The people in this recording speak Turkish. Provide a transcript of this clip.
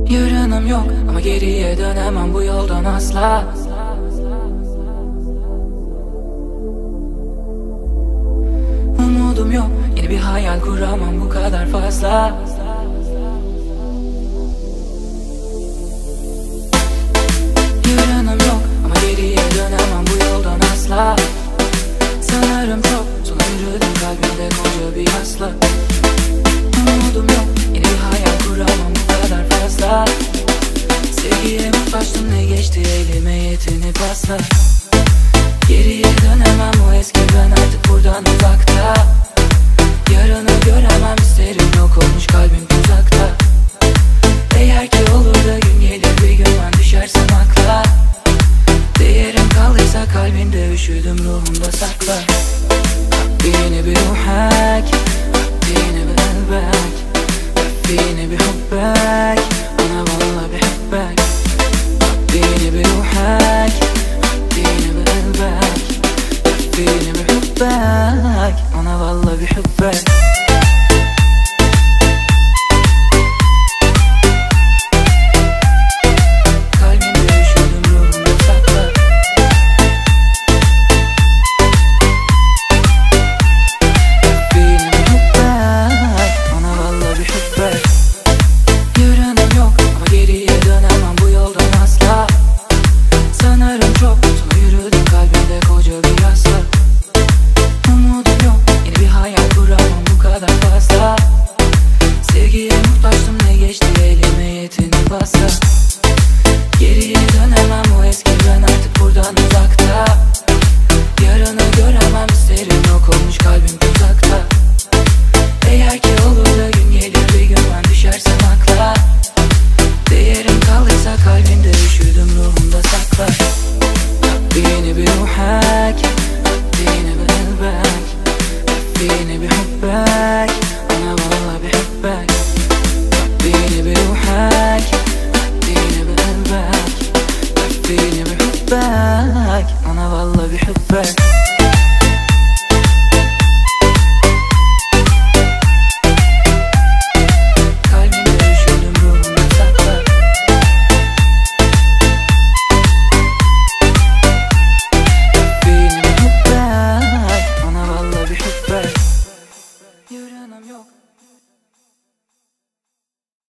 Yarınım yok ama geriye dönemem bu yoldan asla. Umudum yok, yeni bir hayal kuramam bu kadar fazla. Yarınım yok ama geriye dönemem bu yoldan asla. Sanırım çok sonra yürüdüm kalbimde koca bir yasla. Umudum yok, yeni bir hayal kuramam bu kadar fazla. Sevgiye muhtaçtım, ne geçti elime yetinip asla. Geriye dönemem, o eski ben artık buradan uzakta. Yarını göremem, isterim yok olmuş kalbim tuzakta. Eğer ki olur da gün gelir bir gün ben düşersem akla. Değerim kaldıysa kalbinde üşüdüm ruhumda sakla. Habbini bir ruhak, habbini bir elbek, habbini bir hubbek, ana valla bir hubbek. Habbini bir ruhak, habbini bir elbek, habbini bir hubbek, ana valla bir hubbek. Sevgiye muhtaçtım, ne geçti elime yetinip asla. Geriye dönemem, o eski ben artık buradan uzakta. Yarını göremem, isterim yok olmuş kalbim tuzakta. Eğer ki olur da gün gelir bir gün ben düşersem akla. Değerim kaldıysa kalbinde üşüdüm ruhumda sakla. Habbini bir ruhak, habbini bir elbek, habbini bir hubbek, ana valla bir hubbek. Habbini bir ruhak, habbini bir elbek, habbini bir hubbek, ana valla bir hubbek.